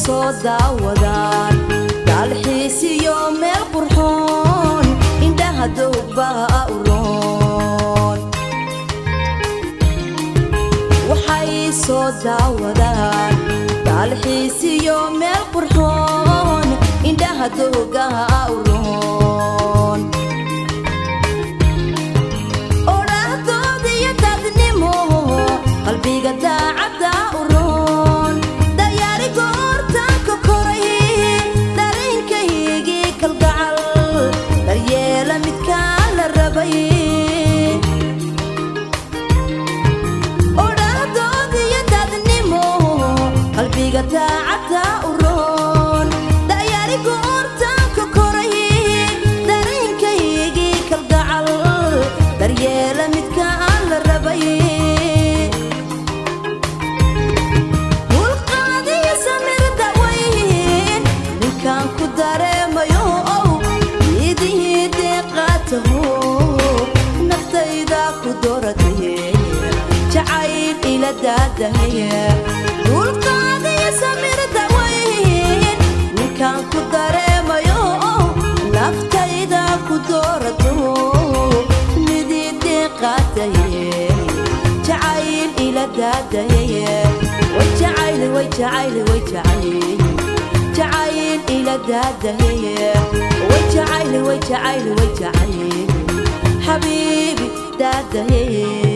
soo daawadaan dalxiis iyo meel qurxoon indhaha dooba u roon waxay soo daawadaan dalxiis iyo meel qurxoon indhaha dooga u roon oraahdood iyo dadnimo qalbiga daacadda u roon dayaari goortaan ka koray dareenkaygii kalgacal daryeela midkaa la rabay oraahdood iyo dadnimo qalbiga daacadda u roon dayaari goortaan ka koray dareenkaygii kalgacal daryeela midkaa la rabay naftayda ku dooratay jacayl ila daadahaya dulqaadiyo samir dawayn ninkaan ku dareemayo naftayda ku doorato midii qaataye jacayl ila daadahaya wajacayl wajacayl wajacayl جعيل إلى دادهية وجعيل وجعيل وجعيل حبيبي دادهية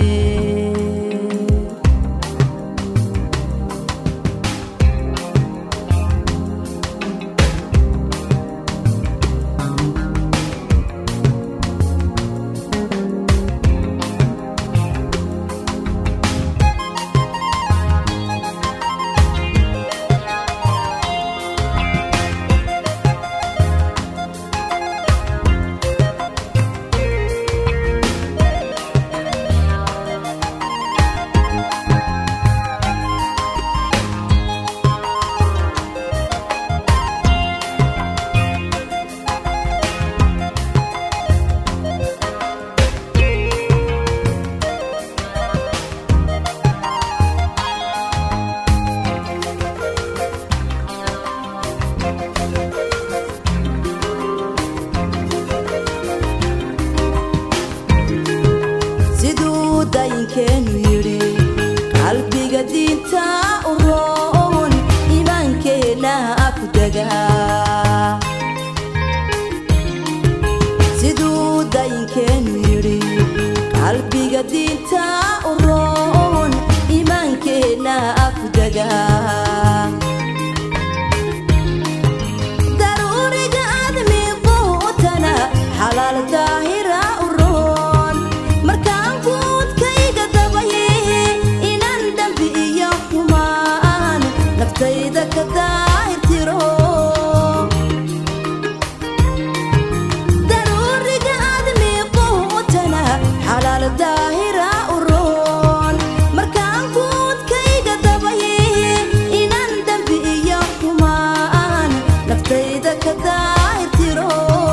dayinkeennu yidhi qalbiga diinta u roon iimaankeenna ku degaa siduu dayinkeennu yidhi qalbiga diinta u roon iimaankeenna ku degaa daruuriga aadmi quutana xalaal daahira u roon markaan naftayda ka daahirtiro daruuriga aadmi quutana xalaal daahira u roon markaan guudkayga dabaye inaan dambi iyo xumaan naftayda ka daahirtiro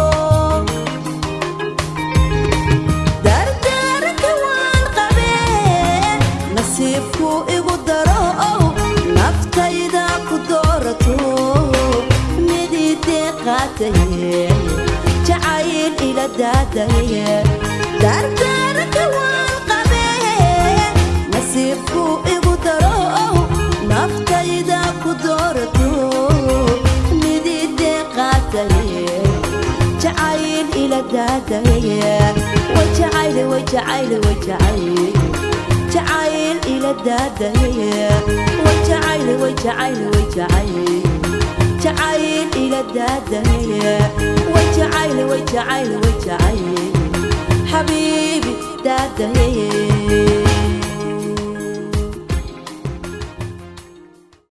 dardaarka waan qabee nasiibku igu daro naftayda ku doorato midii qaataye jacayl ila daadaye dardaarka waan qabee nasiibku igu daro naftayda ku doorato midii qaataye jacayl ila daadaye wajacayl wajacayl wajacayl جعيل إلى الدادهية وجعيل وجعيل وجعيل جعيل إلى الدادهية وجعيل وجعيل وجعيل حبيبي دادهية